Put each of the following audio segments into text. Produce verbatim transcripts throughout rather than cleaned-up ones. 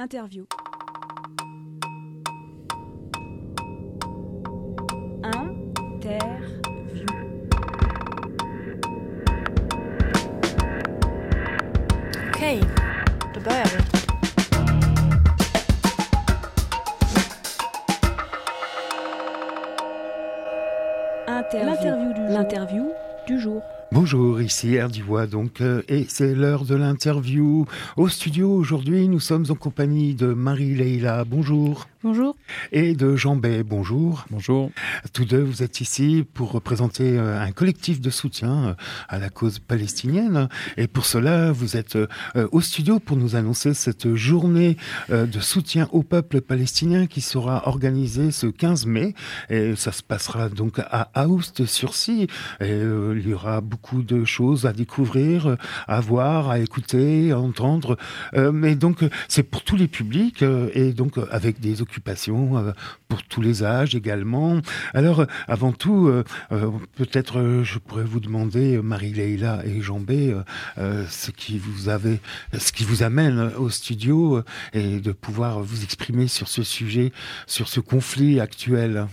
Interview. Interview. Okej, då börjar vi. Interview. L'interview du jour. L'interview du jour. Bonjour, ici Erdivois donc, euh, et c'est l'heure de l'interview. Au studio aujourd'hui, nous sommes en compagnie de Marie-Leila, bonjour. Bonjour. Et de Jean Bay, bonjour. Bonjour. Tous deux, vous êtes ici pour représenter euh, un collectif de soutien euh, à la cause palestinienne. Et pour cela, vous êtes euh, au studio pour nous annoncer cette journée euh, de soutien au peuple palestinien qui sera organisée ce quinze mai. Et ça se passera donc à Aoust-sur-Scie. Et euh, il y aura beaucoup de choses à découvrir, à voir, à écouter, à entendre. Euh, mais donc, c'est pour tous les publics euh, et donc avec des occupations euh, pour tous les âges également. Alors, avant tout, euh, euh, peut-être euh, je pourrais vous demander, euh, Marie-Leila et Jean Bay, euh, euh, ce qui vous avez, ce qui vous amène au studio euh, et de pouvoir vous exprimer sur ce sujet, sur ce conflit actuel.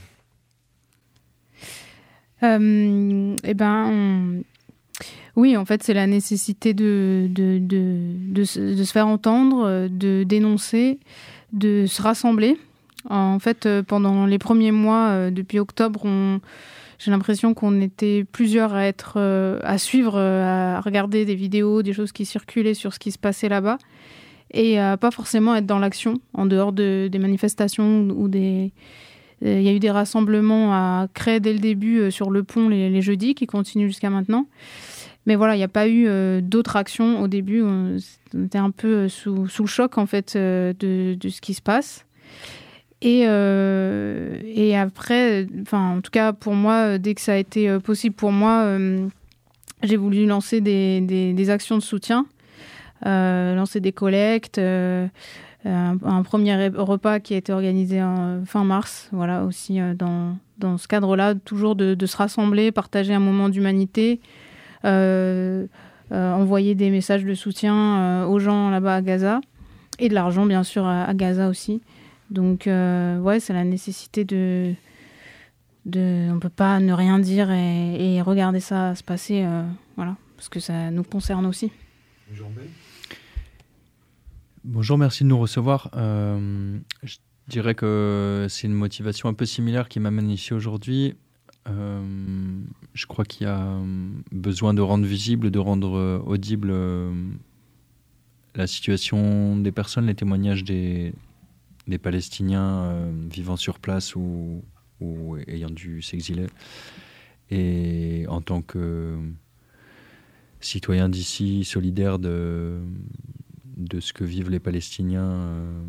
Euh, eh ben, on... oui, en fait, c'est la nécessité de, de, de, de, se, de se faire entendre, de dénoncer, de se rassembler. En fait, pendant les premiers mois, depuis octobre, on... j'ai l'impression qu'on était plusieurs à être, à suivre, à regarder des vidéos, des choses qui circulaient sur ce qui se passait là-bas, et à pas forcément être dans l'action, en dehors de, des manifestations ou des... Il y a eu des rassemblements à créer dès le début sur le pont les, les jeudis, qui continuent jusqu'à maintenant. Mais voilà, il n'y a pas eu euh, d'autres actions au début. On était un peu sous, sous le choc, en fait, euh, de, de ce qui se passe. Et, euh, et après, enfin, en tout cas, pour moi, dès que ça a été possible pour moi, euh, j'ai voulu lancer des, des, des actions de soutien, euh, lancer des collectes, euh, un, un premier repas qui a été organisé en fin mars, voilà, aussi euh, dans, dans ce cadre-là, toujours de, de se rassembler, partager un moment d'humanité, euh, euh, envoyer des messages de soutien euh, aux gens là-bas à Gaza, et de l'argent, bien sûr, à, à Gaza aussi. Donc, euh, ouais, c'est la nécessité de... de on ne peut pas ne rien dire et, et regarder ça se passer, euh, voilà, parce que ça nous concerne aussi. Jean Bay. Bonjour, merci de nous recevoir. Euh, je dirais que c'est une motivation un peu similaire qui m'amène ici aujourd'hui. Euh, je crois qu'il y a besoin de rendre visible, de rendre audible euh, la situation des personnes, les témoignages des, des Palestiniens euh, vivant sur place ou, ou ayant dû s'exiler. Et en tant que citoyen d'ici, solidaire de... de ce que vivent les Palestiniens euh,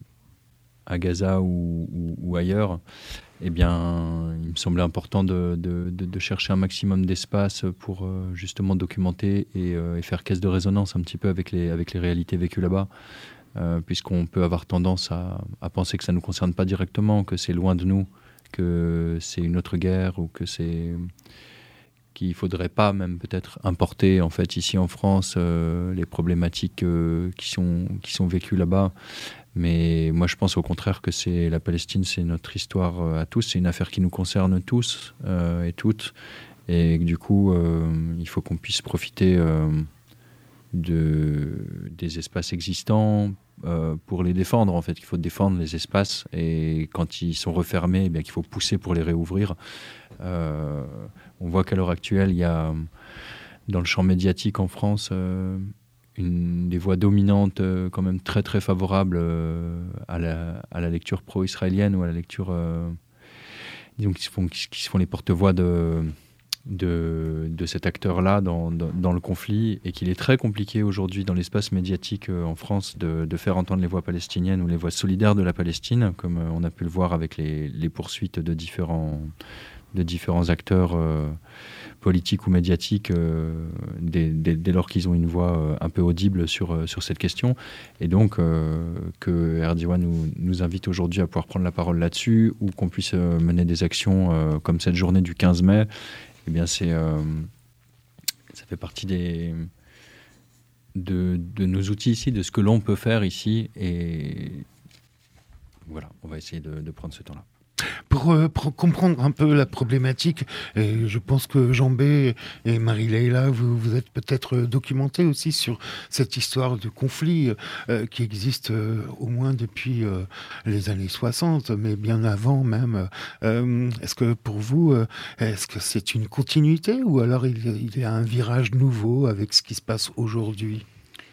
à Gaza ou, ou, ou ailleurs, eh bien, il me semblait important de, de, de, de chercher un maximum d'espace pour euh, justement documenter et, euh, et faire caisse de résonance un petit peu avec les, avec les réalités vécues là-bas, euh, puisqu'on peut avoir tendance à, à penser que ça ne nous concerne pas directement, que c'est loin de nous, que c'est une autre guerre ou que c'est... qu'il ne faudrait pas même peut-être importer en fait ici en France euh, les problématiques euh, qui sont, qui sont vécues là-bas. Mais moi je pense au contraire que c'est, la Palestine, c'est notre histoire euh, à tous, c'est une affaire qui nous concerne tous euh, et toutes. Et du coup, euh, il faut qu'on puisse profiter euh, de, des espaces existants euh, pour les défendre. En fait, il faut défendre les espaces et quand ils sont refermés, eh bien, qu'il faut pousser pour les réouvrir. Euh, on voit qu'à l'heure actuelle, il y a dans le champ médiatique en France euh, une, des voix dominantes euh, quand même très très favorables euh, à, la, à la lecture pro-israélienne ou à la lecture euh, disons, qui se font, qui, qui se font les porte-voix de, de, de cet acteur-là dans, dans, dans le conflit, et qu'il est très compliqué aujourd'hui dans l'espace médiatique euh, en France de, de faire entendre les voix palestiniennes ou les voix solidaires de la Palestine, comme euh, on a pu le voir avec les, les poursuites de différents de différents acteurs euh, politiques ou médiatiques euh, dès, dès, dès lors qu'ils ont une voix euh, un peu audible sur, euh, sur cette question. Et donc, euh, que Erdivois nous, nous invite aujourd'hui à pouvoir prendre la parole là-dessus, ou qu'on puisse euh, mener des actions euh, comme cette journée du quinze mai, eh bien, c'est, euh, ça fait partie des, de, de nos outils ici, de ce que l'on peut faire ici. Et voilà, on va essayer de, de prendre ce temps-là. Pour, euh, pour comprendre un peu la problématique, et je pense que Jean B et Marie-Leila, vous, vous êtes peut-être documentés aussi sur cette histoire de conflit euh, qui existe euh, au moins depuis euh, les années soixante, mais bien avant même. Euh, est-ce que pour vous, euh, est-ce que c'est une continuité ou alors il, il y a un virage nouveau avec ce qui se passe aujourd'hui ?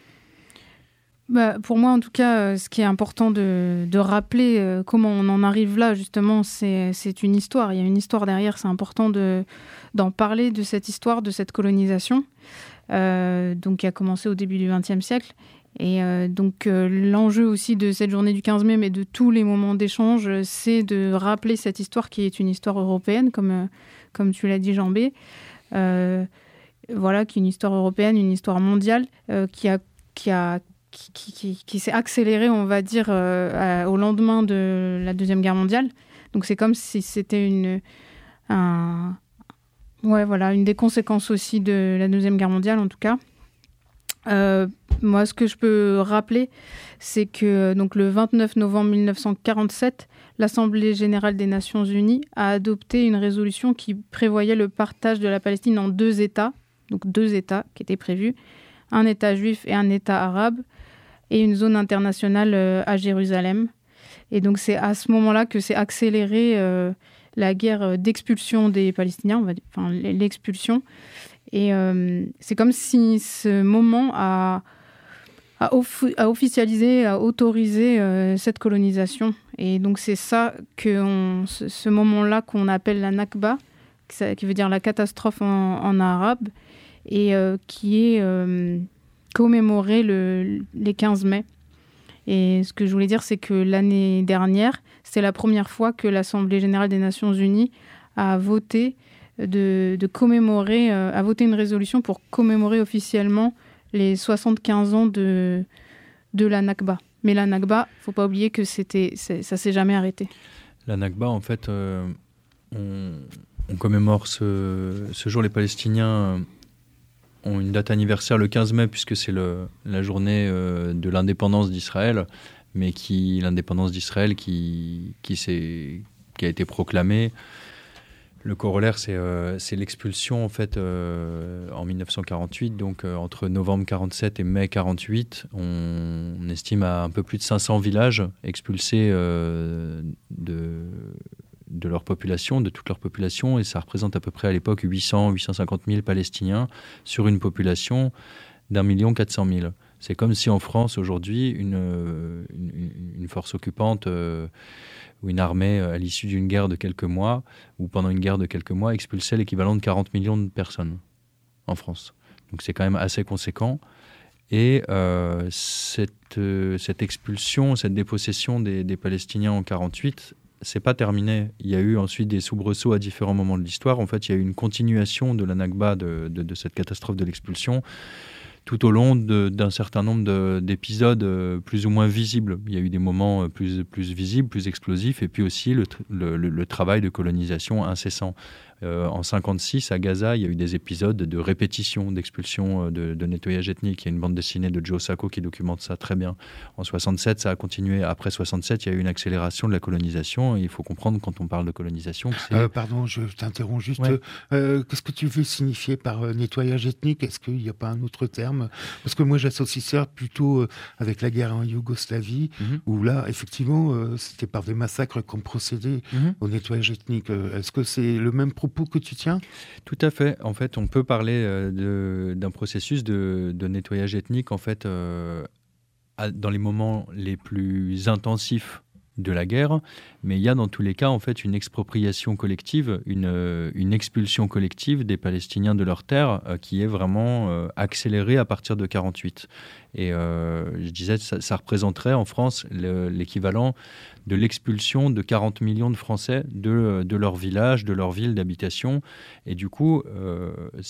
Bah, pour moi, en tout cas, euh, ce qui est important de, de rappeler euh, comment on en arrive là, justement, c'est, c'est une histoire. Il y a une histoire derrière. C'est important de, d'en parler de cette histoire, de cette colonisation, euh, donc, qui a commencé au début du vingtième siècle. Et euh, donc, euh, l'enjeu aussi de cette journée du quinze mai, mais de tous les moments d'échange, c'est de rappeler cette histoire qui est une histoire européenne, comme, euh, comme tu l'as dit, Jean B. Euh, voilà, qui est une histoire européenne, une histoire mondiale, euh, qui a... Qui a Qui, qui, qui s'est accéléré, on va dire, euh, à, au lendemain de la Deuxième Guerre mondiale. Donc c'est comme si c'était une, un, ouais, voilà, une des conséquences aussi de la Deuxième Guerre mondiale, en tout cas. Euh, moi, ce que je peux rappeler, c'est que donc, le vingt-neuf novembre mille neuf cent quarante-sept, l'Assemblée générale des Nations unies a adopté une résolution qui prévoyait le partage de la Palestine en deux États, donc deux États qui étaient prévus, un État juif et un État arabe, et une zone internationale euh, à Jérusalem. Et donc c'est à ce moment-là que s'est accélérée euh, la guerre d'expulsion des Palestiniens, on va dire, enfin l'expulsion. Et euh, c'est comme si ce moment a, a, off- a officialisé, a autorisé euh, cette colonisation. Et donc c'est ça, que on, ce, ce moment-là qu'on appelle la Nakba, qui veut dire la catastrophe en, en arabe, et euh, qui est euh, commémoré le, les quinze mai. Et ce que je voulais dire, c'est que l'année dernière, c'est la première fois que l'Assemblée générale des Nations unies a voté, de, de commémorer, euh, a voté une résolution pour commémorer officiellement les soixante-quinze ans de, de la Nakba. Mais la Nakba, il ne faut pas oublier que c'était, c'est, ça ne s'est jamais arrêté. La Nakba, en fait, euh, on, on commémore ce, ce jour. Les Palestiniens ont une date anniversaire le quinze mai, puisque c'est le, la journée euh, de l'indépendance d'Israël, mais qui, l'indépendance d'Israël qui, qui, s'est, qui a été proclamée. Le corollaire, c'est, euh, c'est l'expulsion en, fait, euh, en mille neuf cent quarante-huit. Donc, euh, entre novembre quarante-sept et mai quarante-huit, on, on estime à un peu plus de cinq cents villages expulsés euh, de, de leur population, de toute leur population. Et ça représente à peu près à l'époque huit cents à huit cent cinquante mille Palestiniens sur une population d'un million quatre cent mille. C'est comme si en France, aujourd'hui, une, une, une force occupante euh, ou une armée, à l'issue d'une guerre de quelques mois, ou pendant une guerre de quelques mois, expulsait l'équivalent de quarante millions de personnes en France. Donc c'est quand même assez conséquent. Et euh, cette, euh, cette expulsion, cette dépossession des, des Palestiniens en quarante-huit, c'est pas terminé. Il y a eu ensuite des soubresauts à différents moments de l'histoire. En fait, il y a eu une continuation de la Nakba, de, de, de cette catastrophe de l'expulsion, tout au long de, d'un certain nombre de, d'épisodes euh, plus ou moins visibles. Il y a eu des moments plus, plus visibles, plus explosifs, et puis aussi le, le, le, le travail de colonisation incessant. Euh, en cinquante-six, à Gaza, il y a eu des épisodes de répétition, d'expulsion, de, de nettoyage ethnique. Il y a une bande dessinée de Joe Sacco qui documente ça très bien. En soixante-sept, ça a continué. Après soixante-sept, il y a eu une accélération de la colonisation. Et il faut comprendre, quand on parle de colonisation, que c'est... Euh, pardon, je t'interromps juste. Ouais. Euh, qu'est-ce que tu veux signifier par euh, nettoyage ethnique ? Est-ce qu'il n'y a pas un autre terme ? Parce que moi, j'associe ça plutôt euh, avec la guerre en Yougoslavie, mm-hmm. où là, effectivement, euh, c'était par des massacres qu'on procédait mm-hmm. au nettoyage ethnique. Euh, est-ce que c'est le même propos que tu tiens ? Tout à fait. En fait, on peut parler euh, de, d'un processus de, de nettoyage ethnique, en fait, euh, à, dans les moments les plus intensifs de la guerre, mais il y a dans tous les cas en fait une expropriation collective, une, une expulsion collective des Palestiniens de leurs terres euh, qui est vraiment euh, accélérée à partir de quarante-huit. Et euh, je disais, ça, ça représenterait en France le, l'équivalent de l'expulsion de quarante millions de Français de, de leur village, de leur ville d'habitation. Et du coup, euh,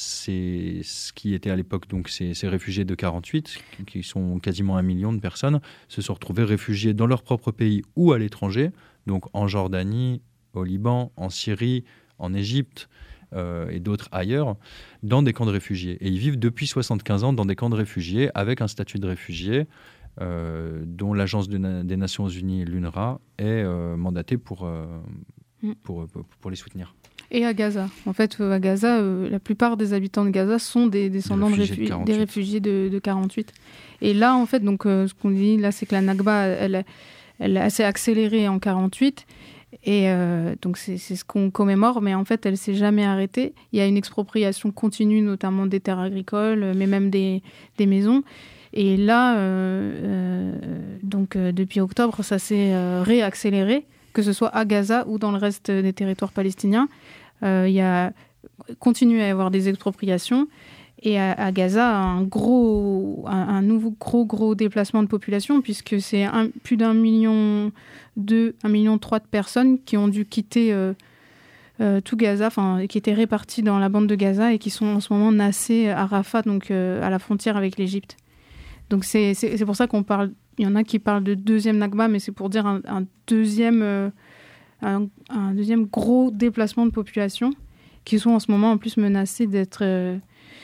c'est ce qui était à l'époque, donc ces, ces réfugiés de quarante-huit, qui sont quasiment un million de personnes, se sont retrouvés réfugiés dans leur propre pays ou à l'étranger, donc en Jordanie, au Liban, en Syrie, en Égypte, euh, et d'autres ailleurs, dans des camps de réfugiés. Et ils vivent depuis soixante-quinze ans dans des camps de réfugiés, avec un statut de réfugié, euh, dont l'Agence de na- des Nations Unies, l'UNRWA, est euh, mandatée pour, euh, pour, pour, pour les soutenir. Et à Gaza. En fait, à Gaza, euh, la plupart des habitants de Gaza sont des descendants des réfugiés de, réfu- des réfugiés de, de quarante-huit. Et là, en fait, donc, euh, ce qu'on dit là, c'est que la Nakba, elle, elle, elle s'est accélérée en quarante-huit. Et euh, donc, c'est, c'est ce qu'on commémore, mais en fait, elle ne s'est jamais arrêtée. Il y a une expropriation continue, notamment des terres agricoles, mais même des, des maisons. Et là, euh, euh, donc, euh, depuis octobre, ça s'est euh, réaccéléré, que ce soit à Gaza ou dans le reste des territoires palestiniens. Euh, il y a continue à y avoir des expropriations. Et à, à Gaza, un, gros, un, un nouveau gros, gros déplacement de population, puisque c'est un, plus d'un million deux, un million trois de personnes qui ont dû quitter euh, euh, tout Gaza, enfin, qui étaient réparties dans la bande de Gaza et qui sont en ce moment nassées à Rafah, donc euh, à la frontière avec l'Égypte. Donc c'est, c'est, c'est pour ça qu'on parle, il y en a qui parlent de deuxième Nakba, mais c'est pour dire un, un, deuxième, euh, un, un deuxième gros déplacement de population qui sont en ce moment en plus menacés d'être... Euh,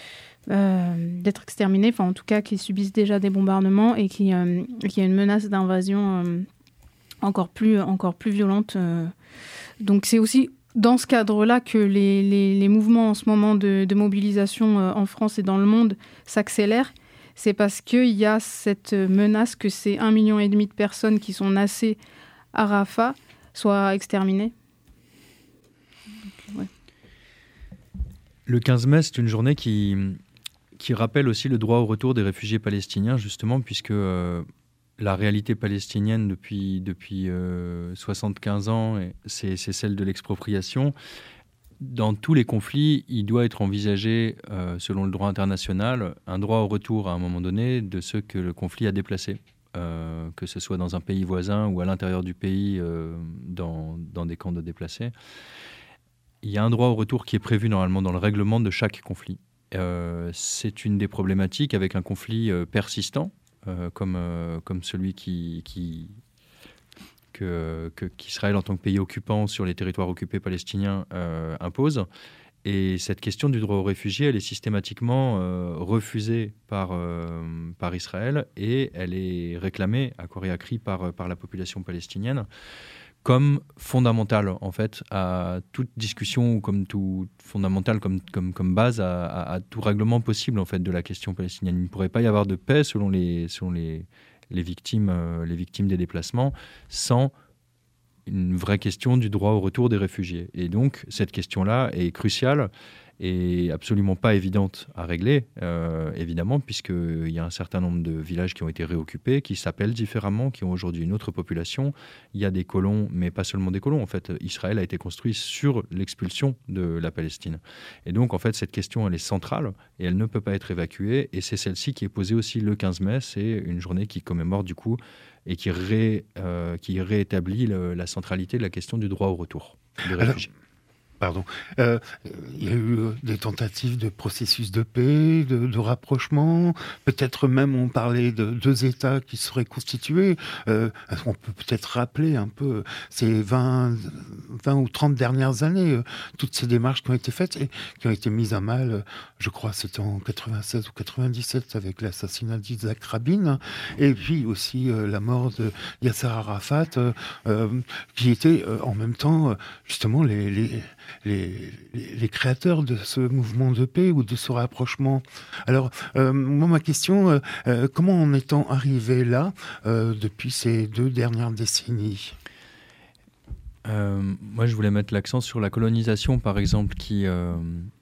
Euh, d'être exterminés, enfin en tout cas qui subissent déjà des bombardements et qui, euh, qui a une menace d'invasion euh, encore plus, encore plus violente. Euh. Donc c'est aussi dans ce cadre-là que les, les, les mouvements en ce moment de, de mobilisation euh, en France et dans le monde s'accélèrent. C'est parce qu'il y a cette menace que ces un million et demi de personnes qui sont nassées à Rafah soient exterminées. Donc, ouais. Le quinze mai, c'est une journée qui... qui rappelle aussi le droit au retour des réfugiés palestiniens, justement, puisque euh, la réalité palestinienne depuis, depuis euh, soixante-quinze ans, c'est, c'est celle de l'expropriation. Dans tous les conflits, il doit être envisagé, euh, selon le droit international, un droit au retour à un moment donné de ceux que le conflit a déplacés, euh, que ce soit dans un pays voisin ou à l'intérieur du pays, euh, dans, dans des camps de déplacés. Il y a un droit au retour qui est prévu normalement dans le règlement de chaque conflit. Euh, c'est une des problématiques avec un conflit euh, persistant, euh, comme, euh, comme celui qui, qui, que, que, qu'Israël, en tant que pays occupant sur les territoires occupés palestiniens, euh, impose. Et cette question du droit aux réfugiés, elle est systématiquement euh, refusée par, euh, par Israël et elle est réclamée à corps et à cri par, par la population palestinienne, comme fondamentale en fait à toute discussion ou comme tout fondamental comme comme comme base à, à, à tout règlement possible en fait de la question palestinienne. Il ne pourrait pas y avoir de paix selon les selon les les victimes euh, les victimes des déplacements sans une vraie question du droit au retour des réfugiés. Et donc cette question-là est cruciale et absolument pas évidente à régler, euh, évidemment, puisqu'il y a un certain nombre de villages qui ont été réoccupés, qui s'appellent différemment, qui ont aujourd'hui une autre population. Il y a des colons, mais pas seulement des colons. En fait, Israël a été construit sur l'expulsion de la Palestine. Et donc, en fait, cette question, elle est centrale et elle ne peut pas être évacuée. Et c'est celle-ci qui est posée aussi le quinze mai. C'est une journée qui commémore, du coup, et qui, ré, euh, qui réétablit le, la centralité de la question du droit au retour des réfugiés. Alors... Pardon. Euh, il y a eu des tentatives de processus de paix, de, de rapprochement. Peut-être même on parlait de deux États qui seraient constitués. Euh, on peut peut-être rappeler un peu ces vingt, vingt ou trente dernières années, euh, toutes ces démarches qui ont été faites et qui ont été mises à mal. Euh, je crois c'était en quatre-vingt-seize ou quatre-vingt-dix-sept avec l'assassinat d'Yitzhak Rabin et puis aussi euh, la mort de Yasser Arafat, euh, euh, qui étaient euh, en même temps euh, justement les, les Les, les, les créateurs de ce mouvement de paix ou de ce rapprochement. Alors, euh, moi, ma question, euh, euh, comment en est-on arrivé là euh, depuis ces deux dernières décennies ? euh, Moi, je voulais mettre l'accent sur la colonisation, par exemple, qui, euh,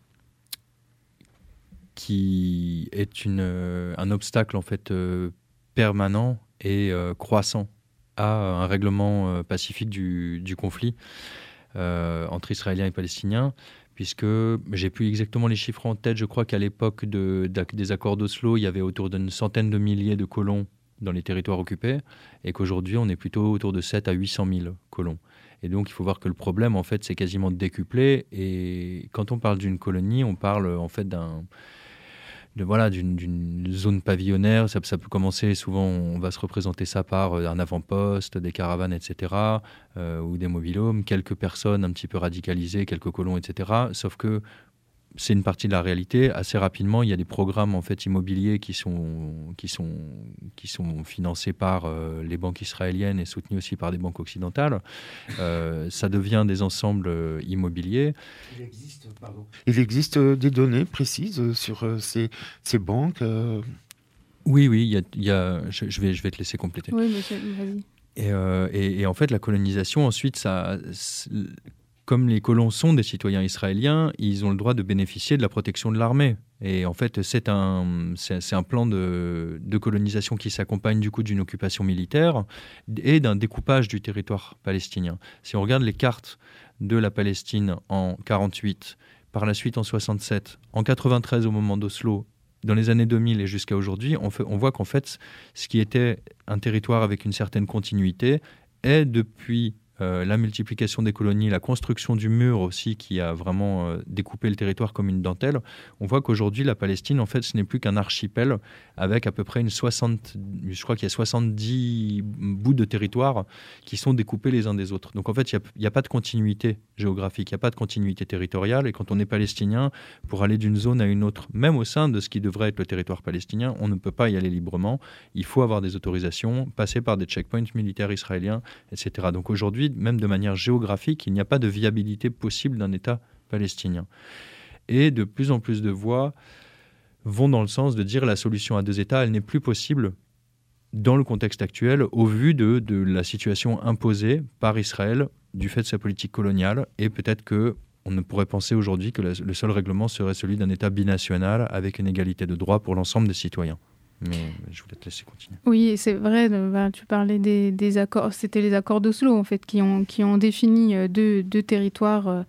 qui est une, euh, un obstacle, en fait, euh, permanent et euh, croissant à un règlement euh, pacifique du, du conflit. Euh, entre Israéliens et Palestiniens, puisque j'ai plus exactement les chiffres en tête. Je crois qu'à l'époque de, des accords d'Oslo, il y avait autour d'une centaine de milliers de colons dans les territoires occupés, et qu'aujourd'hui, on est plutôt autour de sept à huit cent mille colons. Et donc, il faut voir que le problème, en fait, c'est quasiment décuplé. Et quand on parle d'une colonie, on parle en fait d'un... de, voilà, d'une, d'une zone pavillonnaire. Ça, ça peut commencer, souvent on va se représenter ça par un avant-poste, des caravanes, et cetera, euh, ou des mobil-homes, quelques personnes un petit peu radicalisées, quelques colons, et cetera. Sauf que c'est une partie de la réalité. Assez rapidement, il y a des programmes en fait, immobiliers qui sont, qui sont, qui sont financés par euh, les banques israéliennes et soutenus aussi par des banques occidentales. Euh, ça devient des ensembles euh, immobiliers. Il existe, pardon. Il existe euh, des données précises sur euh, ces, ces banques euh... Oui, oui. Il y a, il y a, je, je, vais, je vais te laisser compléter. Oui, monsieur, vas-y. Et, euh, et, et en fait, la colonisation, ensuite, ça... Comme les colons sont des citoyens israéliens, ils ont le droit de bénéficier de la protection de l'armée. Et en fait, c'est un, c'est, c'est un plan de, de colonisation qui s'accompagne du coup d'une occupation militaire et d'un découpage du territoire palestinien. Si on regarde les cartes de la Palestine en quarante-huit, par la suite en soixante-sept, en quatre-vingt-treize au moment d'Oslo, dans les années deux mille et jusqu'à aujourd'hui, on, fait, on voit qu'en fait, ce qui était un territoire avec une certaine continuité est depuis... Euh, la multiplication des colonies, la construction du mur aussi qui a vraiment euh, découpé le territoire comme une dentelle, on voit qu'aujourd'hui la Palestine en fait ce n'est plus qu'un archipel avec à peu près une soixante, je crois qu'il y a soixante-dix bouts de territoire qui sont découpés les uns des autres. Donc en fait il n'y a, a pas de continuité géographique, il n'y a pas de continuité territoriale et quand on est palestinien, pour aller d'une zone à une autre, même au sein de ce qui devrait être le territoire palestinien, on ne peut pas y aller librement, il faut avoir des autorisations, passer par des checkpoints militaires israéliens, et cetera. Donc aujourd'hui même de manière géographique, il n'y a pas de viabilité possible d'un État palestinien. Et de plus en plus de voix vont dans le sens de dire la solution à deux États, elle n'est plus possible dans le contexte actuel au vu de, de la situation imposée par Israël du fait de sa politique coloniale. Et peut-être qu'on ne pourrait penser aujourd'hui que la, le seul règlement serait celui d'un État binational avec une égalité de droits pour l'ensemble des citoyens. Mais je voulais te laisser continuer. Oui, c'est vrai, bah, tu parlais des, des accords, c'était les accords d'Oslo en fait, qui ont, qui ont défini deux, deux territoires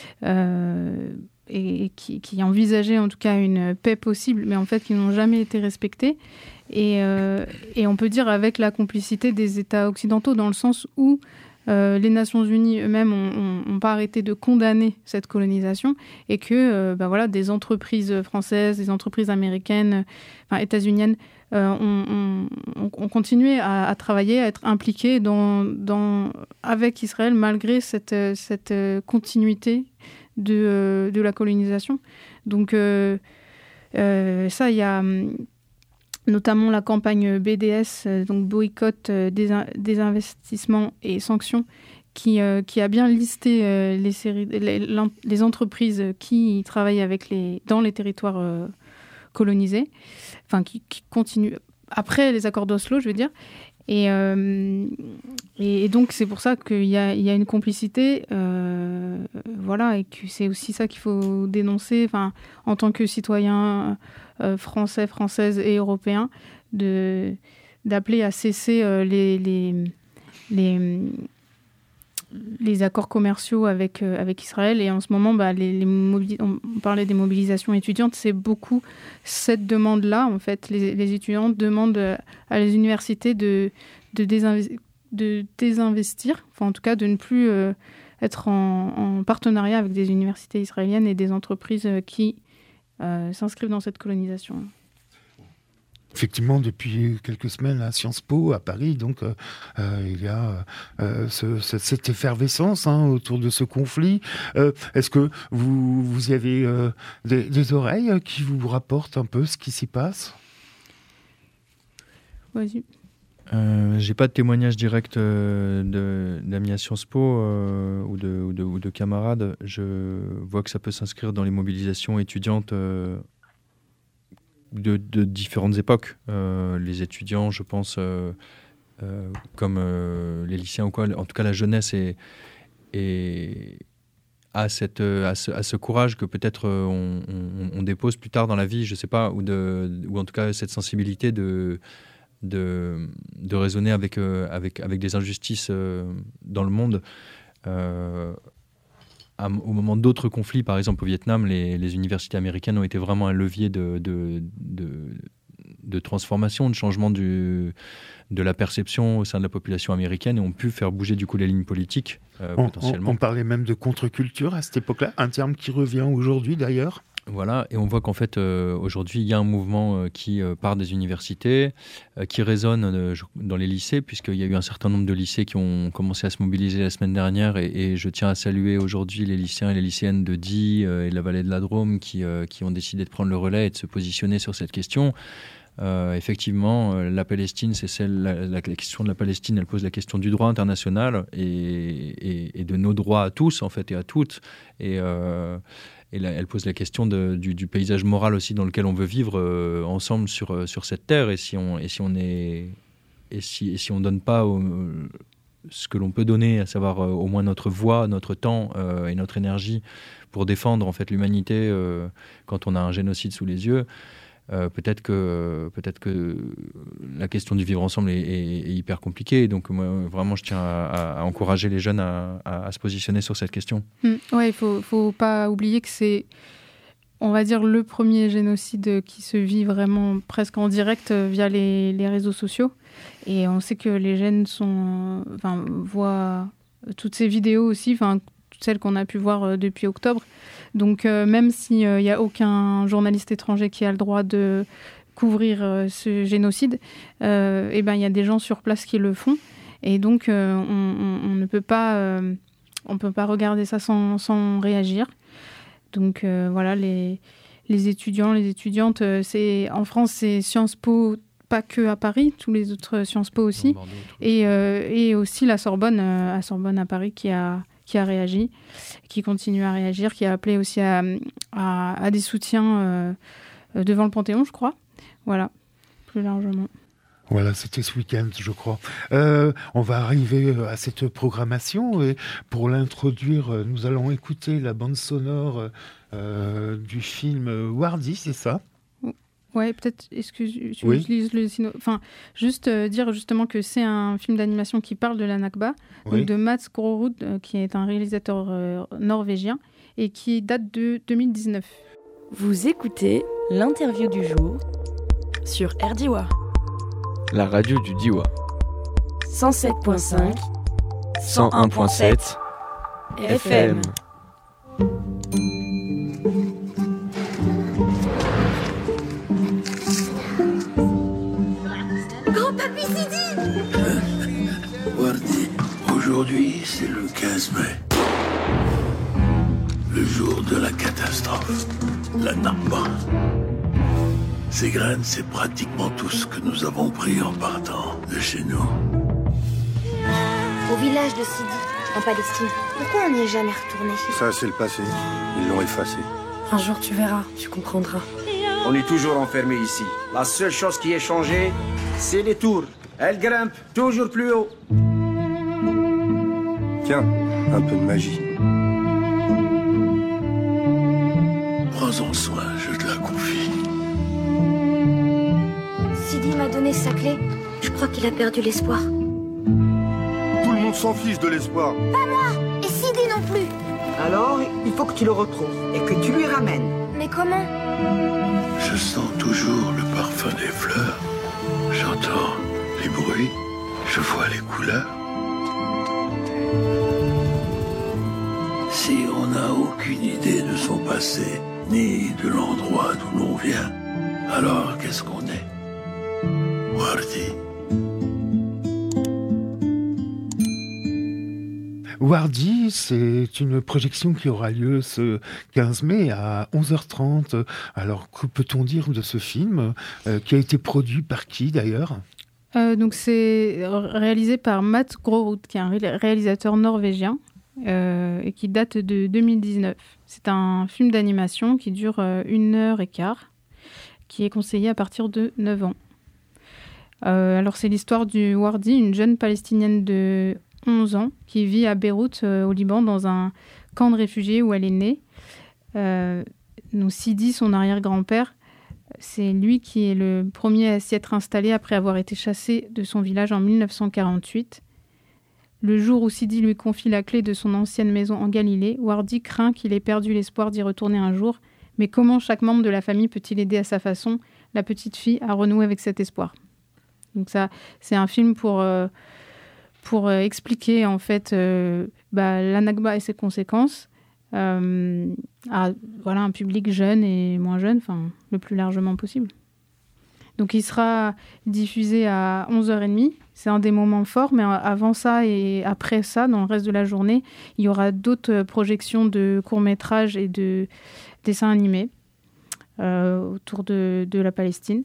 euh, et, et qui, qui envisageaient en tout cas une paix possible, mais en fait qui n'ont jamais été respectés. Et, euh, et on peut dire avec la complicité des États occidentaux, dans le sens où Euh, les Nations Unies eux-mêmes n'ont pas arrêté de condamner cette colonisation et que euh, bah voilà, des entreprises françaises, des entreprises américaines, enfin états-uniennes euh, ont, ont, ont continué à, à travailler, à être impliquées dans, dans, avec Israël malgré cette, cette continuité de, de la colonisation. Donc euh, euh, ça, il y a... notamment la campagne B D S, donc boycott, euh, des, des investissements et sanctions, qui, euh, qui a bien listé euh, les, séries, les, les entreprises qui travaillent avec les, dans les territoires euh, colonisés, enfin qui, qui continuent après les accords d'Oslo, je veux dire. Et, euh, et, et donc c'est pour ça qu'il y a, il y a une complicité, euh, voilà, et que c'est aussi ça qu'il faut dénoncer, enfin, en tant que citoyen euh, français, française et européen, de, d'appeler à cesser euh, les, les, les, les accords commerciaux avec, euh, avec Israël. Et en ce moment, bah, les, les mobili- on parlait des mobilisations étudiantes, c'est beaucoup cette demande-là. En fait, les, les étudiants demandent à les universités de, de, désinv- de désinvestir, enfin en tout cas de ne plus euh, être en, en partenariat avec des universités israéliennes et des entreprises qui euh, s'inscrivent dans cette colonisation. Effectivement, depuis quelques semaines à Sciences Po, à Paris, donc euh, euh, il y a euh, ce, ce, cette effervescence hein, autour de ce conflit. Euh, est-ce que vous, vous y avez euh, des, des oreilles qui vous rapportent un peu ce qui s'y passe ? Vas-y. Euh, j'ai pas de témoignage direct euh, de, d'amis à Sciences Po euh, ou, de, ou, de, ou de camarades. Je vois que ça peut s'inscrire dans les mobilisations étudiantes euh, De, de différentes époques. Euh, les étudiants, je pense, euh, euh, comme euh, les lycéens ou quoi, en tout cas la jeunesse est, est, a, cette, a, ce, a ce courage que peut-être on, on, on dépose plus tard dans la vie, je ne sais pas, ou, de, ou en tout cas cette sensibilité de, de, de raisonner avec, euh, avec, avec des injustices euh, dans le monde. Euh, Au moment d'autres conflits, par exemple au Vietnam, les, les universités américaines ont été vraiment un levier de, de, de, de transformation, de changement du, de la perception au sein de la population américaine et ont pu faire bouger du coup les lignes politiques euh, on, potentiellement. On, on parlait même de contre-culture à cette époque-là, un terme qui revient aujourd'hui d'ailleurs. Voilà, et on voit qu'en fait, euh, aujourd'hui, il y a un mouvement euh, qui euh, part des universités, euh, qui résonne euh, dans les lycées, puisqu'il y a eu un certain nombre de lycées qui ont commencé à se mobiliser la semaine dernière, et, et je tiens à saluer aujourd'hui les lycéens et les lycéennes de Die euh, et de la vallée de la Drôme qui, euh, qui ont décidé de prendre le relais et de se positionner sur cette question. Euh, effectivement, euh, la Palestine, c'est celle, la, la, la question de la Palestine, elle pose la question du droit international et, et, et de nos droits à tous, en fait, et à toutes. Et... Euh, Et là, elle pose la question de, du, du paysage moral aussi dans lequel on veut vivre euh, ensemble sur, euh, sur cette terre. Et si on et si on est et si et si on donne pas euh, ce que l'on peut donner, à savoir euh, au moins notre voix, notre temps euh, et notre énergie pour défendre en fait l'humanité euh, quand on a un génocide sous les yeux. Euh, peut-être que peut-être que la question du vivre ensemble est, est, est hyper compliquée. Donc moi, vraiment, je tiens à, à encourager les jeunes à, à, à se positionner sur cette question. Mmh, ouais, il faut faut pas oublier que c'est, on va dire, le premier génocide qui se vit vraiment presque en direct via les, les réseaux sociaux. Et on sait que les jeunes sont, enfin, voient toutes ces vidéos aussi, enfin, toutes celles qu'on a pu voir depuis octobre. Donc, euh, même s'il n'y euh, a aucun journaliste étranger qui a le droit de couvrir euh, ce génocide, euh, eh ben, il y a des gens sur place qui le font. Et donc, euh, on, on, on ne peut pas, euh, on peut pas regarder ça sans, sans réagir. Donc, euh, voilà, les, les étudiants, les étudiantes, euh, c'est, en France, c'est Sciences Po, pas que à Paris, tous les autres Sciences Po aussi. Bordeaux, et, euh, et aussi la Sorbonne, euh, à Sorbonne à Paris, qui a... qui a réagi, qui continue à réagir, qui a appelé aussi à, à, à des soutiens euh, devant le Panthéon, je crois. Voilà, plus largement. Voilà, c'était ce week-end, je crois. Euh, on va arriver à cette programmation et pour l'introduire, nous allons écouter la bande sonore euh, du film Wardi, c'est ça ? Ouais, peut-être, excuse, oui. j'utilise le sino... Enfin, juste euh, dire justement que c'est un film d'animation qui parle de la Nakba, oui. donc de Mats Grorud, euh, qui est un réalisateur euh, norvégien et qui date de deux mille dix-neuf. Vous écoutez l'interview du jour sur R D I W A. La radio du Diwa. cent sept virgule cinq, cent un virgule sept F M. Aujourd'hui, c'est le quinze mai. Le jour de la catastrophe. La Nakba. Ces graines, c'est pratiquement tout ce que nous avons pris en partant de chez nous. Au village de Sidi, en Palestine. Pourquoi on n'y est jamais retourné ? Ça, c'est le passé. Ils l'ont effacé. Un jour, tu verras, tu comprendras. On est toujours enfermés ici. La seule chose qui est changée, c'est les tours. Elles grimpent toujours plus haut. Tiens, un peu de magie. Prends-en soin, je te la confie. Sidi m'a donné sa clé. Je crois qu'il a perdu l'espoir. Tout le monde s'en fiche de l'espoir. Pas moi. Et Sidi non plus. Alors, il faut que tu le retrouves et que tu lui ramènes. Mais comment ? Je sens toujours le parfum des fleurs. J'entends les bruits. Je vois les couleurs. Si on n'a aucune idée de son passé, ni de l'endroit d'où l'on vient, alors qu'est-ce qu'on est ? Wardi. Wardi, c'est une projection qui aura lieu ce quinze mai à onze heures trente. Alors, que peut-on dire de ce film euh, qui a été produit par qui d'ailleurs ? euh, Donc, c'est réalisé par Mats Grorud, qui est un ré- réalisateur norvégien euh, et qui date de deux mille dix-neuf. C'est un film d'animation qui dure euh, une heure et quart, qui est conseillé à partir de neuf ans. Euh, alors, c'est l'histoire du Wardi, une jeune Palestinienne de onze ans, qui vit à Beyrouth, euh, au Liban, dans un camp de réfugiés où elle est née. Euh, donc Sidi, son arrière-grand-père, c'est lui qui est le premier à s'y être installé après avoir été chassé de son village en mille neuf cent quarante-huit. Le jour où Sidi lui confie la clé de son ancienne maison en Galilée, Wardi craint qu'il ait perdu l'espoir d'y retourner un jour. Mais comment chaque membre de la famille peut-il aider à sa façon la petite fille à renouer avec cet espoir ? Donc ça, c'est un film pour... Euh, pour euh, expliquer en fait euh, bah, la Nakba et ses conséquences, euh, à voilà, un public jeune et moins jeune, enfin, le plus largement possible. Donc il sera diffusé à onze heures trente. C'est un des moments forts, mais avant ça et après ça, dans le reste de la journée, il y aura d'autres projections de courts-métrages et de dessins animés euh, autour de, de la Palestine.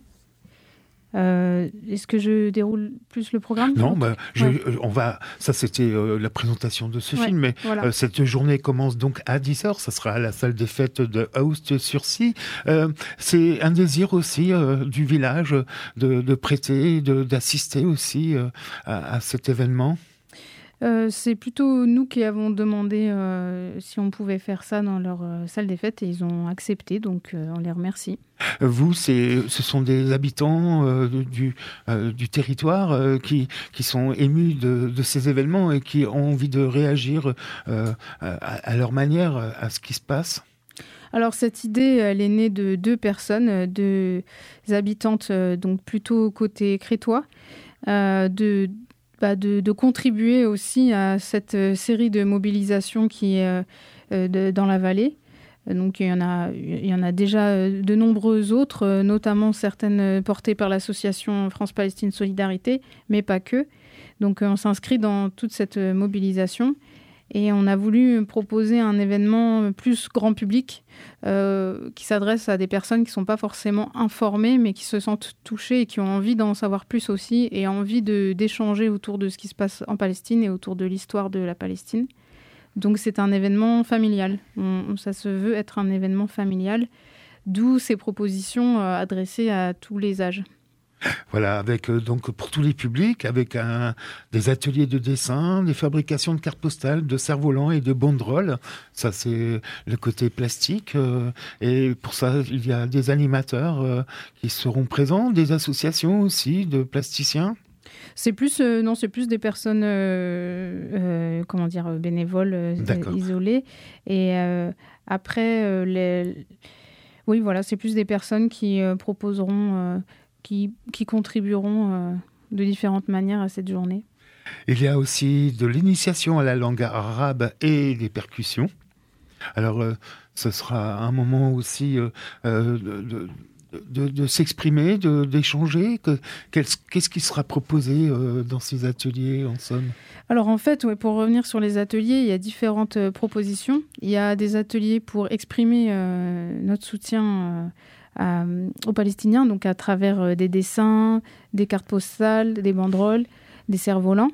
Euh, est-ce que je déroule plus le programme ? Non, bah, je, ouais. on va. Ça, c'était euh, la présentation de ce ouais, film, mais voilà. euh, cette journée commence donc à dix heures. Ça sera à la salle des fêtes de Aoust-sur-Scie. Euh, c'est un désir aussi euh, du village de, de prêter, de, d'assister aussi euh, à, à cet événement. Euh, c'est plutôt nous qui avons demandé euh, si on pouvait faire ça dans leur euh, salle des fêtes et ils ont accepté, donc euh, on les remercie. Vous, c'est, ce sont des habitants euh, du, euh, du territoire euh, qui, qui sont émus de, de ces événements et qui ont envie de réagir euh, à, à leur manière à ce qui se passe. Alors cette idée, elle est née de deux personnes, deux habitantes, euh, donc plutôt côté crétois, euh, de Bah de, de contribuer aussi à cette série de mobilisations qui est euh, de, dans la vallée. Donc il y en a, il y en a déjà de nombreuses autres, notamment certaines portées par l'association France-Palestine Solidarité, mais pas que. Donc on s'inscrit dans toute cette mobilisation et on a voulu proposer un événement plus grand public euh, qui s'adresse à des personnes qui ne sont pas forcément informées mais qui se sentent touchées et qui ont envie d'en savoir plus aussi et envie de, d'échanger autour de ce qui se passe en Palestine et autour de l'histoire de la Palestine. Donc c'est un événement familial. On, ça se veut être un événement familial, d'où ces propositions euh, adressées à tous les âges. Voilà, avec euh, donc pour tous les publics, avec un, des ateliers de dessin, des fabrications de cartes postales, de cerfs-volants et de banderoles. Ça, c'est le côté plastique. Euh, et pour ça, il y a des animateurs euh, qui seront présents, des associations aussi de plasticiens. C'est plus, euh, non, c'est plus des personnes, euh, euh, comment dire, bénévoles, euh, isolées. Et euh, après, euh, les... oui, voilà, c'est plus des personnes qui euh, proposeront... Euh, Qui, qui contribueront euh, de différentes manières à cette journée. Il y a aussi de l'initiation à la langue arabe et des percussions. Alors, euh, ce sera un moment aussi euh, de, de, de, de s'exprimer, de, d'échanger. Que, qu'est-ce qui sera proposé euh, dans ces ateliers, en somme ? Alors en fait, ouais, pour revenir sur les ateliers, il y a différentes euh, propositions. Il y a des ateliers pour exprimer euh, notre soutien euh, À, aux Palestiniens, donc à travers euh, des dessins, des cartes postales, des banderoles, des cerfs-volants,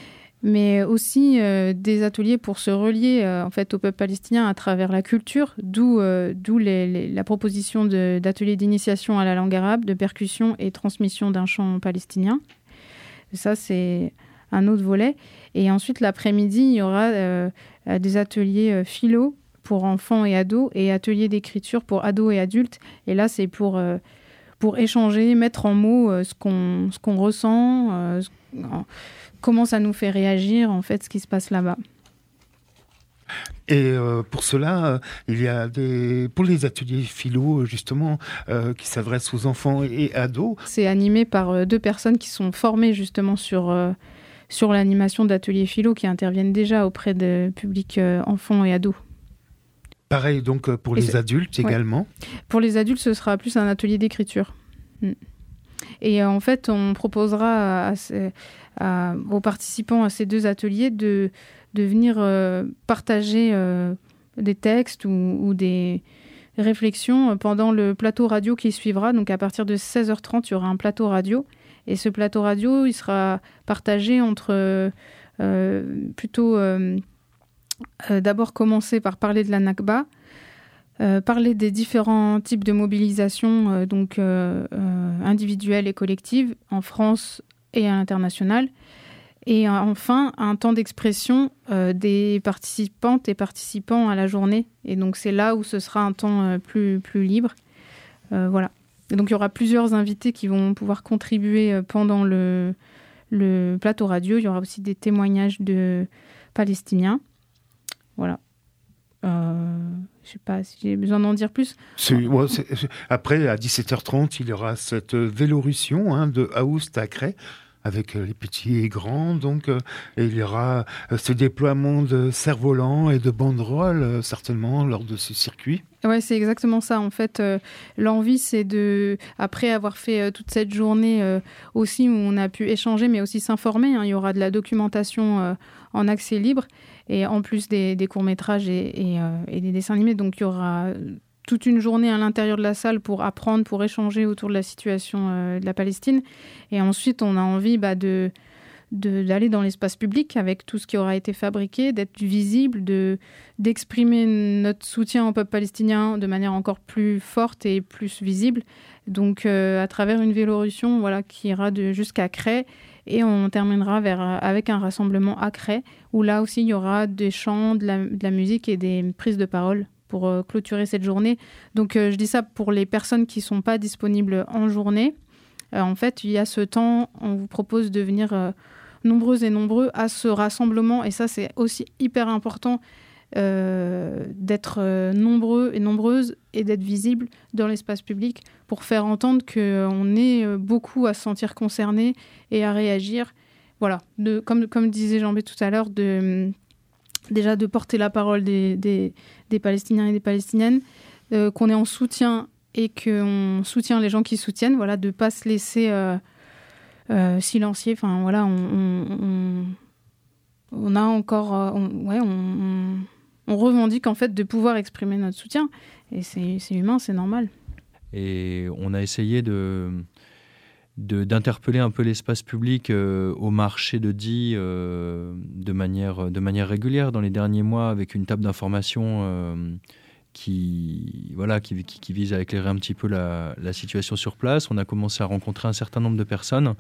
mais aussi euh, des ateliers pour se relier euh, en fait, au peuple palestinien à travers la culture, d'où, euh, d'où les, les, la proposition de, d'ateliers d'initiation à la langue arabe, de percussion et transmission d'un chant palestinien. Et ça, c'est un autre volet. Et ensuite, l'après-midi, il y aura euh, des ateliers euh, philo, pour enfants et ados, et ateliers d'écriture pour ados et adultes. Et là, c'est pour, euh, pour échanger, mettre en mots euh, ce, qu'on, ce qu'on ressent, euh, ce, comment ça nous fait réagir, en fait, ce qui se passe là-bas. Et euh, pour cela, euh, il y a des... Pour les ateliers philo, justement, euh, qui s'adressent aux enfants et ados. C'est animé par euh, deux personnes qui sont formées, justement, sur... Euh, sur l'animation d'ateliers philo, qui interviennent déjà auprès de publics euh, enfants et ados. Pareil donc pour et les adultes ouais. également. Pour les adultes, ce sera plus un atelier d'écriture. Et en fait, on proposera à, à, à, aux participants à ces deux ateliers de, de venir euh, partager euh, des textes ou, ou des réflexions pendant le plateau radio qui suivra. Donc à partir de seize heures trente, il y aura un plateau radio. Et ce plateau radio, il sera partagé entre euh, plutôt... Euh, Euh, d'abord commencer par parler de la Nakba, euh, parler des différents types de mobilisation, euh, donc euh, euh, individuelles et collectives, en France et à l'international. Et euh, enfin, un temps d'expression euh, des participantes et participants à la journée. Et donc, c'est là où ce sera un temps euh, plus, plus libre. Euh, voilà. Et donc, il y aura plusieurs invités qui vont pouvoir contribuer pendant le, le plateau radio. Il y aura aussi des témoignages de Palestiniens. Voilà. Euh, je ne sais pas si j'ai besoin d'en dire plus. C'est, ouais, c'est, après, à dix-sept heures trente, il y aura cette Vélorution hein, de Aoust à Cré, avec les petits et grands. Donc, euh, et il y aura euh, ce déploiement de cerfs-volants et de banderoles, euh, certainement, lors de ce circuit. Ouais, c'est exactement ça. En fait, euh, l'envie, c'est de, après avoir fait euh, toute cette journée euh, aussi où on a pu échanger, mais aussi s'informer. Hein, il y aura de la documentation euh, en accès libre, et en plus des, des courts-métrages et, et, euh, et des dessins animés. Donc, il y aura toute une journée à l'intérieur de la salle pour apprendre, pour échanger autour de la situation euh, de la Palestine. Et ensuite, on a envie bah, de, de, d'aller dans l'espace public avec tout ce qui aura été fabriqué, d'être visible, de, d'exprimer notre soutien au peuple palestinien de manière encore plus forte et plus visible. Donc, euh, à travers une Vélorussion voilà, qui ira de, jusqu'à Cray. Et on terminera vers, avec un rassemblement à Cray, où là aussi, il y aura des chants, de la, de la musique et des prises de parole pour euh, clôturer cette journée. Donc, euh, je dis ça pour les personnes qui ne sont pas disponibles en journée. Euh, en fait, il y a ce temps, on vous propose de venir euh, nombreuses et nombreux à ce rassemblement. Et ça, c'est aussi hyper important euh, d'être euh, nombreux et nombreuses et d'être visibles dans l'espace public pour faire entendre qu'on est beaucoup à se sentir concernés et à réagir. Voilà, de, comme, comme disait Jean-B tout à l'heure, de, déjà de porter la parole des, des, des Palestiniens et des Palestiniennes, euh, qu'on est en soutien et qu'on soutient les gens qui soutiennent, voilà, de ne pas se laisser euh, euh, silencier. Enfin, voilà, on, on, on, on a encore... Euh, on, ouais, on, on, on revendique en fait de pouvoir exprimer notre soutien. Et c'est, c'est humain, c'est normal. Et on a essayé de, de, d'interpeller un peu l'espace public euh, au marché de Die euh, de, manière, de manière régulière dans les derniers mois, avec une table d'information euh, qui, voilà, qui, qui, qui vise à éclairer un petit peu la, la situation sur place. On a commencé à rencontrer un certain nombre de personnes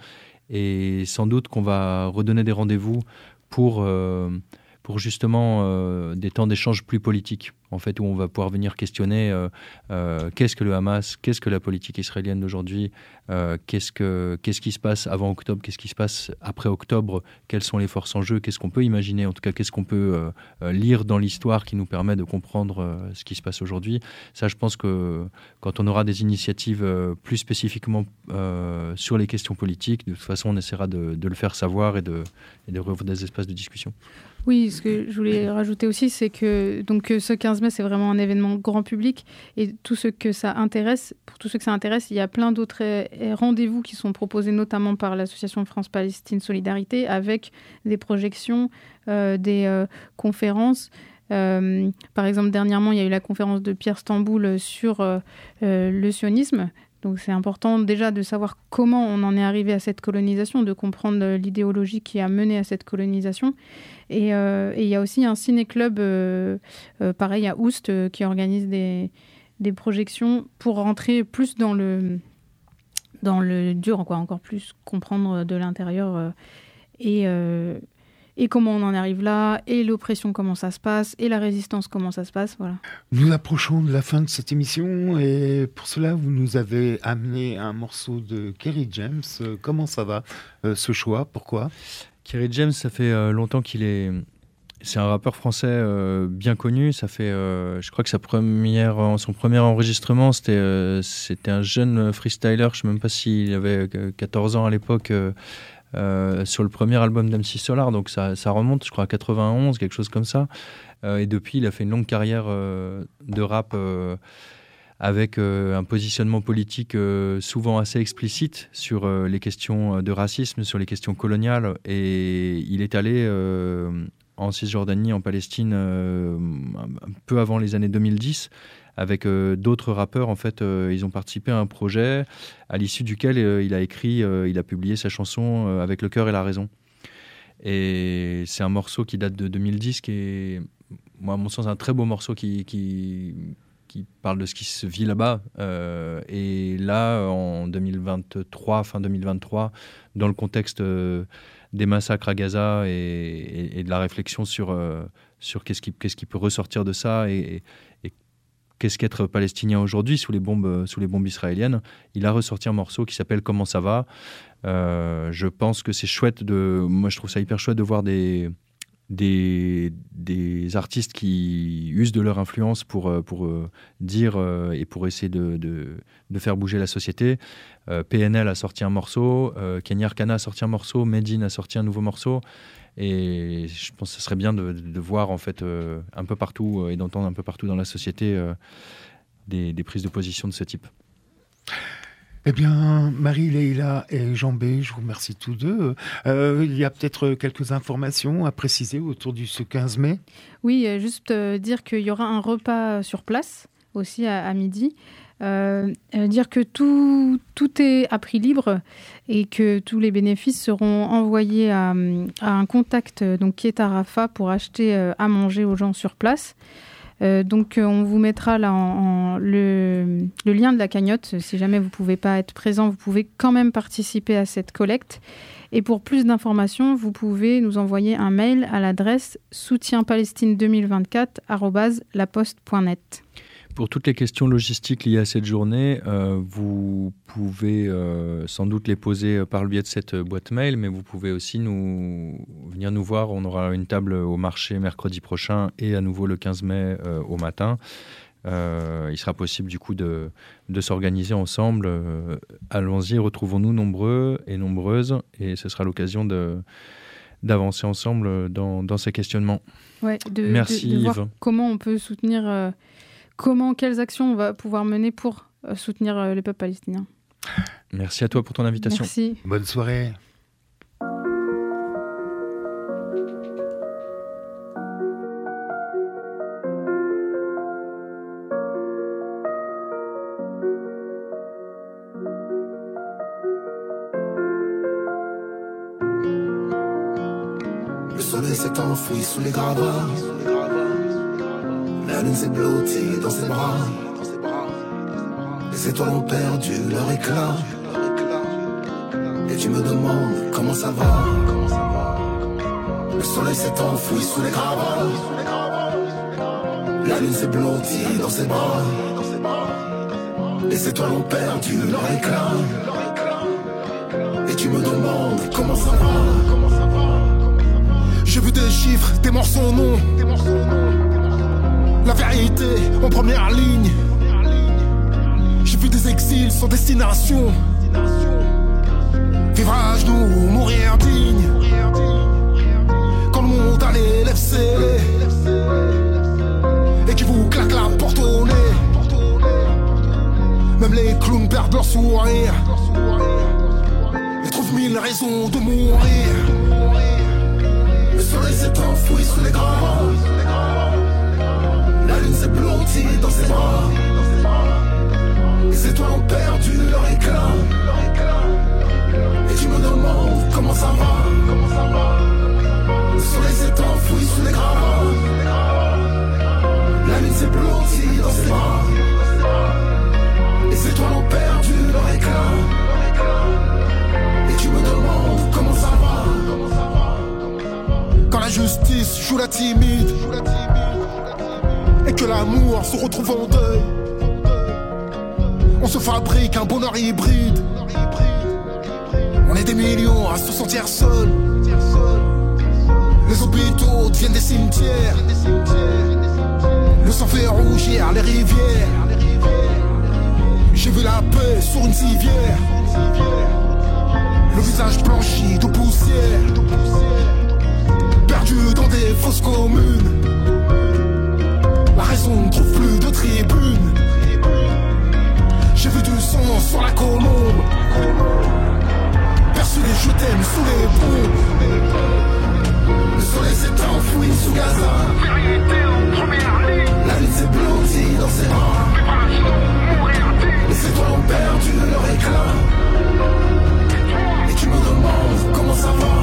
et sans doute qu'on va redonner des rendez-vous pour... Euh, pour justement euh, des temps d'échange plus politiques, en fait, où on va pouvoir venir questionner euh, euh, qu'est-ce que le Hamas, qu'est-ce que la politique israélienne d'aujourd'hui, euh, qu'est-ce, que, qu'est-ce qui se passe avant octobre, qu'est-ce qui se passe après octobre, quelles sont les forces en jeu, qu'est-ce qu'on peut imaginer, en tout cas, qu'est-ce qu'on peut euh, lire dans l'histoire qui nous permet de comprendre euh, ce qui se passe aujourd'hui. Ça, je pense que quand on aura des initiatives euh, plus spécifiquement euh, sur les questions politiques, de toute façon, on essaiera de, de le faire savoir et de, et de rouvrir des espaces de discussion. Oui, ce que je voulais rajouter aussi, c'est que donc, ce quinze mai, c'est vraiment un événement grand public. Et tout ce que ça intéresse, pour tous ceux que ça intéresse, il y a plein d'autres rendez-vous qui sont proposés, notamment par l'association France-Palestine Solidarité, avec des projections, euh, des euh, conférences. Euh, par exemple, dernièrement, il y a eu la conférence de Pierre Stamboul sur euh, euh, le sionisme. Donc c'est important déjà de savoir comment on en est arrivé à cette colonisation, de comprendre l'idéologie qui a mené à cette colonisation. Et, euh, et il y a aussi un ciné-club, euh, euh, pareil à Oust, euh, qui organise des, des projections pour rentrer plus dans le, dans le dur, quoi, encore plus comprendre de l'intérieur euh, et, euh, et comment on en arrive là, et l'oppression, comment ça se passe, et la résistance, comment ça se passe. Voilà. Nous approchons de la fin de cette émission, et pour cela, vous nous avez amené un morceau de Kerry James. Comment ça va, euh, ce choix? Pourquoi? Kerry James, ça fait euh, longtemps qu'il est... C'est un rappeur français euh, bien connu. Ça fait, euh, je crois que sa première, son premier enregistrement, c'était, euh, c'était un jeune freestyler. Je ne sais même pas s'il avait quatorze ans à l'époque, euh, euh, sur le premier album d'M C Solar. Donc ça, ça remonte, je crois, à quatre-vingt-onze, quelque chose comme ça. Euh, et depuis, il a fait une longue carrière euh, de rap euh, avec euh, un positionnement politique euh, souvent assez explicite sur euh, les questions de racisme, sur les questions coloniales. Et il est allé... Euh, en Cisjordanie, en Palestine, euh, un peu avant les années deux mille dix, avec euh, d'autres rappeurs. En fait, euh, ils ont participé à un projet à l'issue duquel euh, il a écrit, euh, il a publié sa chanson euh, Avec le cœur et la raison. Et c'est un morceau qui date de deux mille dix, qui est, moi, à mon sens, un très beau morceau qui, qui, qui parle de ce qui se vit là-bas. Euh, et là, en deux mille vingt-trois, fin deux mille vingt-trois, dans le contexte... Euh, des massacres à Gaza et, et, et de la réflexion sur, euh, sur qu'est-ce qui, qu'est-ce qui peut ressortir de ça et, et, et qu'est-ce qu'être palestinien aujourd'hui sous les bombes, sous les bombes israéliennes. Il a ressorti un morceau qui s'appelle « Comment ça va ?» euh, Je pense que c'est chouette de... Moi, je trouve ça hyper chouette de voir des, des, des artistes qui usent de leur influence pour, pour euh, dire euh, et pour essayer de, de, de faire bouger la société. Euh, P N L a sorti un morceau, euh, Kenny Arcana a sorti un morceau, Medine a sorti un nouveau morceau. Et je pense que ce serait bien de, de, de voir en fait, euh, un peu partout euh, et d'entendre un peu partout dans la société euh, des, des prises de position de ce type. Eh bien, Marie, Leïla et Jean B, je vous remercie tous deux. Euh, il y a peut-être quelques informations à préciser autour du ce quinze mai. Oui, juste euh, dire qu'il y aura un repas sur place aussi à, à midi. Euh, euh, dire que tout, tout est à prix libre et que tous les bénéfices seront envoyés à, à un contact donc, qui est à Rafah pour acheter euh, à manger aux gens sur place. Euh, donc euh, on vous mettra là en, en le, le lien de la cagnotte. Si jamais vous ne pouvez pas être présent, vous pouvez quand même participer à cette collecte. Et pour plus d'informations, vous pouvez nous envoyer un mail à l'adresse soutien palestine deux mille vingt-quatre arobase laposte point net. Pour toutes les questions logistiques liées à cette journée, euh, vous pouvez euh, sans doute les poser par le biais de cette boîte mail, mais vous pouvez aussi nous, venir nous voir. On aura une table au marché mercredi prochain et à nouveau le quinze mai euh, au matin. Euh, il sera possible du coup de, de s'organiser ensemble. Euh, allons-y, retrouvons-nous nombreux et nombreuses, et ce sera l'occasion de, d'avancer ensemble dans, dans ces questionnements. Ouais, de, Merci de, de Yves. Voir comment on peut soutenir... Euh... Comment, quelles actions on va pouvoir mener pour euh, soutenir euh, le peuple palestinien. Merci à toi pour ton invitation. Merci. Bonne soirée. Le soleil s'est enfui sous les gravats. La lune s'est blottie dans ses bras. Les étoiles ont perdu leur éclat. Et tu me demandes comment ça va. Le soleil s'est enfoui sous les gravats. La lune s'est blottie dans ses bras. Les étoiles ont perdu leur éclat. Et tu me demandes comment ça va. J'ai vu des chiffres, des morts sans nom. La vérité en première ligne. J'ai vu des exils sans destination. Vivre à genoux ou mourir digne. Quand le monde a les lèvres scellées et qui vous claque la porte au nez. Même les clowns perdent leur sourire et trouvent mille raisons de mourir. Le soleil s'est enfoui sous les gravats. La lune s'est blottie dans ses bras. Les étoiles ont perdu leur éclat. Et tu me demandes comment ça va. Le soleil s'est enfoui sous les gravats. La lune s'est blottie dans ses bras. Les étoiles ont perdu leur éclat. Et tu me demandes comment ça va. Quand la justice joue la timide et que l'amour se retrouve en deuil, on se fabrique un bonheur hybride. On est des millions à se sentir seuls. Les hôpitaux deviennent des cimetières. Le sang fait rougir les rivières. J'ai vu la paix sur une civière. Le visage blanchi de poussière. Perdu dans des fosses communes. La raison ne trouve plus de tribune. J'ai vu du sang sur la colombe. Perçu les je t'aime sous les ponts. Le soleil s'est enfoui sous Gaza. La lune s'est blottie dans ses bras. Les étoiles ont perdu leur éclat. Et tu me demandes comment ça va.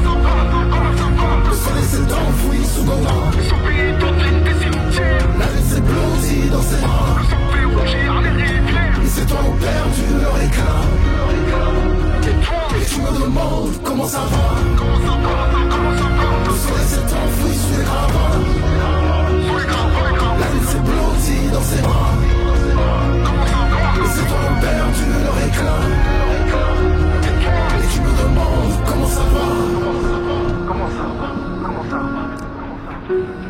Le soleil s'est enfoui sous Gaza. La lune s'est blottie dans ses bras. Les étoiles ont perdu leur éclat. Et tu me demandes comment ça va. Thank you.